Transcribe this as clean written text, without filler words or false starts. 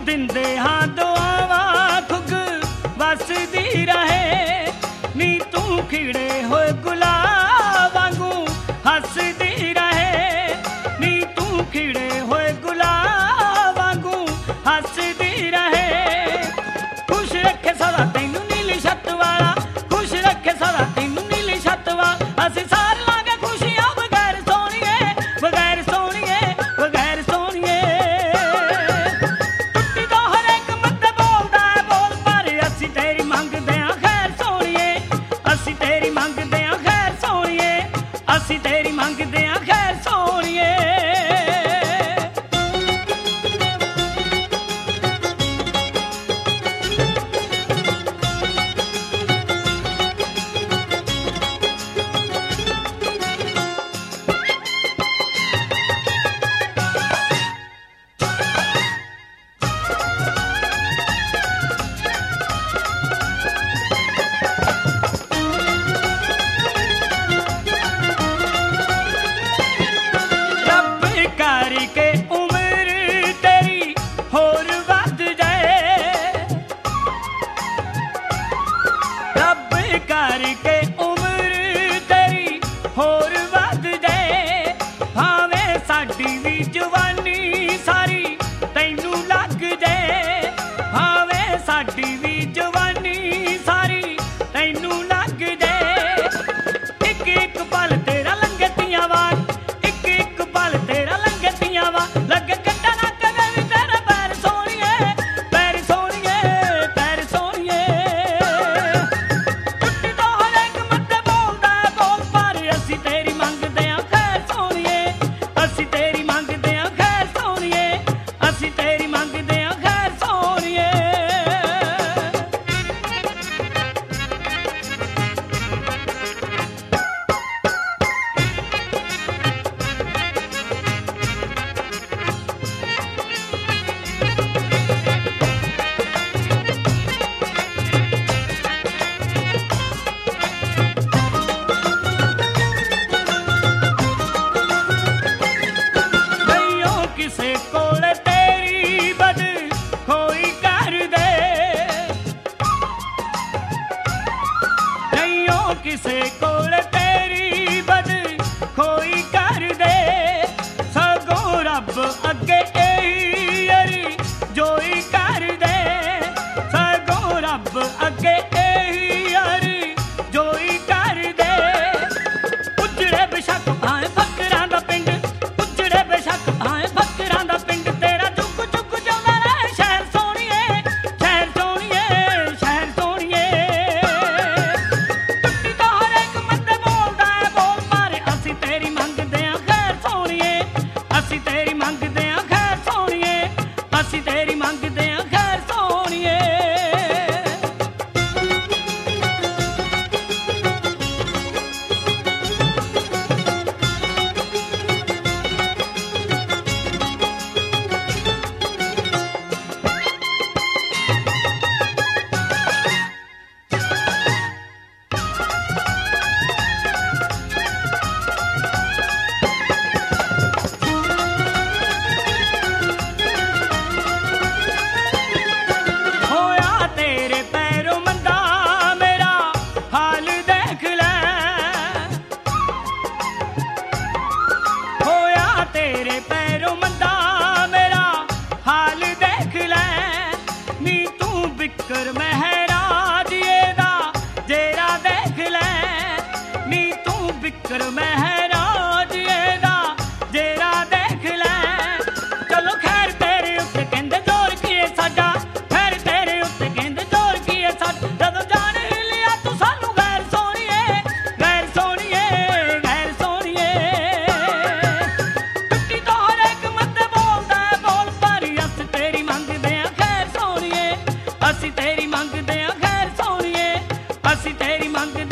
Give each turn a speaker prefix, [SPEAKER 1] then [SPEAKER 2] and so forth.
[SPEAKER 1] ਦਿੰਦੇ ਹਾਂ ਦੁਆਵਾਂ ਖੁਗ ਵਸਦੀ ਰਹੇ ਨੀ ਤੂੰ ਖਿੜੇ ਹੋਏ ਗੁਲਾਬ ਵਾਂਗੂ ਹੱਸਦੀ ਰਹੇ ਨੀ ਤੂੰ ਖਿੜੇ ਹੋਏ ਗੁਲਾਬ ਵਾਂਗੂ ਹੱਸਦੀ ਰਹੇ ਖੁਸ਼ ਰੱਖੇ ਸਦਾ ਤੈਨੂੰ ਨੀਲੀ ਛੱਤ ਵਾਲਾ ਖੁਸ਼ ਰੱਖੇ ਸਦਾ ਤੈਨੂੰ ਨੀਲੀ ਛੱਤ ਵਾਲਾ ਅਸੀਂ ਸਾਰ ਲਾਂਗੇ ਖੁਸ਼ੀਆਂ ਬਗੈਰ ਸੋਹਣੀਏ ਬਗੈਰ ਸੋਹਣੀਏ ਬਗੈਰ ਸੋਹਣੀਏ ਟੁੱਟੀ ਤੋਂ ਹਰੇਕ ਮੱਤੇ ਬੋਲਦਾ ਹੈ ਬੋਲ ਪਰ ਅਸੀਂ ਤੇਰੀ ਮੰਗਦੇ ਹਾਂ ਖੈਰ ਸੋਹਣੀਏ ਅਸੀਂ ਤੇਰੀ ਮੰਗਦੇ ਹਾਂ ਖੈਰ ਸੋਹਣੀਏ ਅਸੀਂ ਤੇਰੀ ਮੰਗਦੇ ਹਾਂ ਖੈਰ ਸੋਹਣੀਏ ਕਰਕੇ ਉਮਰ ਤੇਰੀ ਹੋਰ ਵੱਧ ਜਾਏ ਰੱਬ ਕਰਕੇ ਉਮਰ ਤੇਰੀ ਹੋਰ ਵੱਧ ਜਾਏ ਭਾਵੇਂ ਸਾਡੀ ਵੀ ਜਵਾਨੀ ਸਾਰੀ ਤੈਨੂੰ ਲੱਗ ਜਾਏ ਭਾਵੇਂ ਸਾਡੀ ਵੀ ਜਵਾਨੀ ਸਾਰੀ ਤੈਨੂੰ ਲੱਗ ਜਾਏ ਇੱਕ ਇੱਕ ਪਲ ਤੇਰਾ ਲੰਘੇ ਤੀਆਂ ਵਾਂਗ ਇੱਕ ਇੱਕ ਪਲ ਤੇਰਾ ਲੱਗੇ ਕੱਟਾ ਨਾ ਕਦੇ ਵੀ ਤੇਰੇ ਪੈਰ ਸੋਹਣੀਏ ਪੈਰ ਸੋਹਣੀਏ ਪੈਰ ਸੋਹਣੀਏ ਟੁੱਟੀ ਤੋਂ ਹਰੇਕ ਮੱਤੇ ਬੋਲਦਾ ਹੈ ਬੋਲ ਪਰ ਅਸੀਂ ਤੇਰੀ ਮੰਗਦੇ ਹਾਂ ਖੈਰ ਸੋਹਣੀਏ ਅਸੀਂ ਤੇਰੀ ਮੰਗਦੇ ਹਾਂ ਖੈਰ ਸੋਹਣੀਏ ਅਸੀਂ ਤੇਰੀ ਮੰਗਦੇ ਹਾਂ ਖੈਰ ਸੋਹਣੀਏ ਕਿਸੇ ਕੋਲ ਤੇਰੀ ਬਦ ਕੋਈ ਕਰ ਦੇ ਨਹੀਂ ਕਿਸੇ ਕੋਲ ਤੇਰੀ ਬਦ ਕੋਈ ਕਰ ਦੇ ਸਗੋਂ ਰੱਬ ਅੱਗੇ ਇਹੀ ਅਰੀ ਜੋਈ ਕਰ ਦੇ ਸਗੋਂ ਰੱਬ ਅੱਗੇ ਇਹੀ ਅਰੀ ਜੋਈ ਕਰ ਦੇ ਉਜੜੇ ਬੇਸ਼ੱਕ ਭਾਵੇਂ ਫਕਰਾਂ ਦਾ ਪਿੰਡ ਉਜੜੇ ਬੇਸ਼ੱਕ ਭਾਵੇਂ ਫਕਰਾਂ ਦਾ ਪਿੰਡ ਤੇਰਾ ਚੁੱਕ ਚੁੱਕ ਜਾਉਂਦਾ ਰਹੇ ਸ਼ਹਿਰ ਸੋਹਣੀਏ ਸ਼ਹਿਰ ਸੋਹਣੀਏ ਸ਼ਹਿਰ ਸੋਹਣੀਏ ਟੁੱਟੀ ਤੋਂ ਹਰੇਕ ਮੱਤੇ ਬੋਲਦਾ ਹੈ ਬੋਲ ਪਰ ਅਸੀਂ ਤੇਰੀ ਮੰਗਦੇ ਹਾਂ ਖੈਰ ਸੋਹਣੀਏ ਅਸੀਂ ਤੇਰੀ ਮੰਗਦੇ ਹਾਂ ਖੈਰ ਸੋਹਣੀਏ ਅਸੀਂ ਤੇਰੀ ਮੰਗਦੇ ਹਾਂ ਖੈਰ ਸੋਹਣੀਏ ਹੋਇਆ ਤੇਰੇ ਪੈਰੋਂ ਮੰਦਾ ਮੇਰਾ ਹਾਲ ਦੇਖ ਲੈ ਹੋਇਆ ਤੇਰੇ ਪੈਰੋਂ ਮੰਦਾ ਮੇਰਾ ਹਾਲ ਦੇਖ ਲੈ ਨੀ ਤੂੰ ਬਿਕਰ ਮਹਿਰਾਜੀਏ ਦਾ ਜੇਰਾ ਦੇਖ ਲੈ ਨੀ ਤੂੰ ਬਿਕਰ ਮਹਿਰਾਜੀਏ ਦਾ ਜੇਰਾ ਦੇਖ ਲੈ ਚਲੋ ਖੈਰ ਤੇਰੇ ਉੱਤੇ ਕਹਿੰਦੇ ਜ਼ੋਰ ਕੀਏ ਸਾਡਾ ਖੈਰ ਤੇਰੇ ਉੱਤੇ ਕਹਿੰਦੇ ਜ਼ੋਰ ਕੀਏ ਸਾਡਾ ਜਦੋਂ ਜਾਣ ਹੀ ਲਿਆ ਤੂੰ ਸਾਨੂੰ ਗੈਰ ਸੋਹਣੀਏ ਗੈਰ ਸੋਹਣੀਏ ਗੈਰ ਸੋਹਣੀਏ ਟੁੱਟੀ ਤੋਂ ਹਰੇਕ ਮੱਤੇ ਬੋਲਦਾ ਹੈ ਬੋਲ ਪਰ ਅਸੀਂ ਤੇਰੀ ਮੰਗਦੇ ਹਾਂ ਖੈਰ ਸੋਹਣੀਏ ਅਸੀਂ ਤੇਰੀ ਮੰਗਦੇ ਹਾਂ ਖੈਰ ਸੋਹਣੀਏ ਅਸੀਂ ਤੇਰੀ ਮੰਗਦੇ